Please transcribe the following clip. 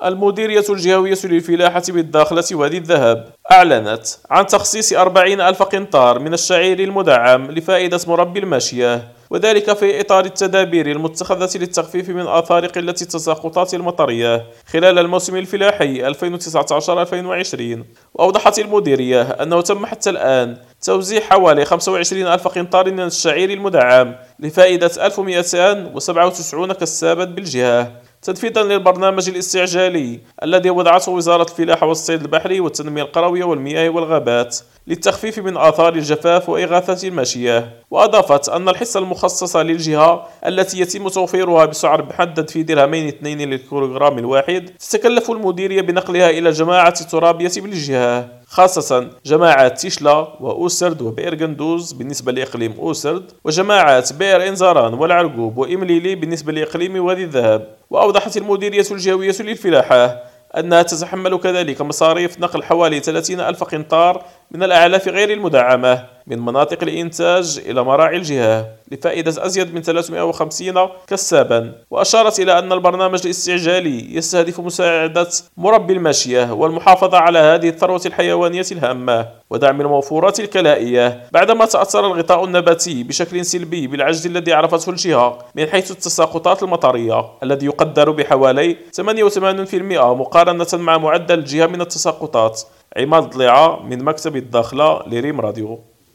المديرية الجهوية للفلاحة بالداخلة وادي الذهب أعلنت عن تخصيص 40,000 قنطار من الشعير المدعم لفائدة مربي الماشية، وذلك في إطار التدابير المتخذة للتخفيف من آثار قلة التساقطات المطرية خلال الموسم الفلاحي 2019-2020. وأوضحت المديرية أنه تم حتى الآن توزيع حوالي 25,000 قنطار من الشعير المدعم لفائدة 1297 كسابا بالجهة، تنفيذا للبرنامج الاستعجالي الذي وضعته وزارة الفلاحة والصيد البحري والتنمية القروية والمياه والغابات للتخفيف من آثار الجفاف وإغاثة الماشية. وأضافت أن الحصة المخصصة للجهة التي يتم توفيرها بسعر محدد في درهمين 2 للكيلوغرام الواحد تتكلف المديرية بنقلها إلى جماعة الترابية بالجهة، خاصة جماعات تيشلا وأوسرد وبئر قندوز بالنسبة لإقليم أوسرد، وجماعات بئر إنزاران والعرقوب وإمليلي بالنسبة لإقليم وادي الذهب. وأوضحت المديرية الجهوية للفلاحة أنها تتحمل كذلك مصاريف نقل حوالي 30,000 قنطار من الأعلاف غير المدعمة من مناطق الإنتاج إلى مراعي الجهة لفائدة أزيد من 350 كسابا. وأشارت إلى أن البرنامج الاستعجالي يستهدف مساعدة مربي الماشية والمحافظة على هذه الثروة الحيوانية الهامة ودعم الموفورات الكلائية، بعدما تأثر الغطاء النباتي بشكل سلبي بالعجز الذي عرفته الجهة من حيث التساقطات المطرية الذي يقدر بحوالي 88% مقارنة مع معدل الجهة من التساقطات. عماد ضليعة من مكتب الداخلة لريم راديو.